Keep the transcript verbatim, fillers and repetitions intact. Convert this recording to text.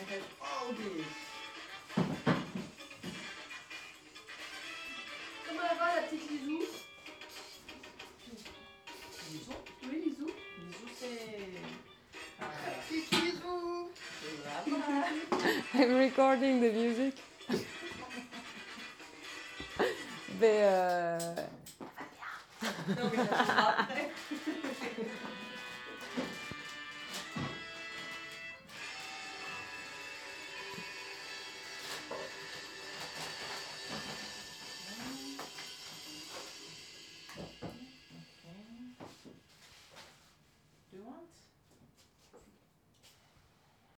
have all this. Comment elle va, la petite Lizou? Lizou? Oui, Lizou. Lizou, c'est... Ah, petite Lizou! Là-bas! I'm recording the music. Mais euh... Non, mais ça sera après.